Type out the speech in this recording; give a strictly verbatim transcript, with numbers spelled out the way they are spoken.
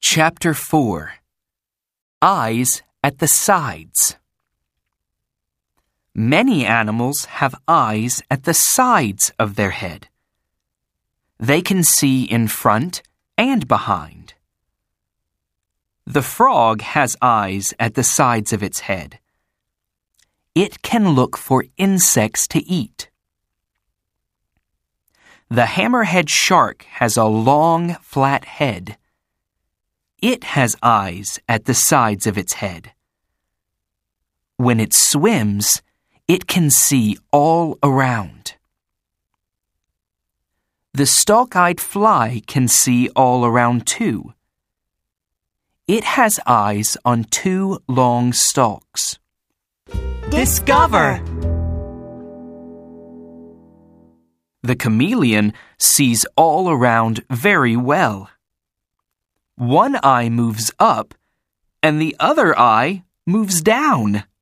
Chapter four. Eyes at the sides. Many animals have eyes at the sides of their head. They can see in front and behind. The frog has eyes at the sides of its head. It can look for insects to eat. The hammerhead shark has a long, flat head. It has eyes at the sides of its head. When it swims, it can see all around. The stalk-eyed fly can see all around too. It has eyes on two long stalks. Discover! The chameleon sees all around very well. One eye moves up, and the other eye moves down.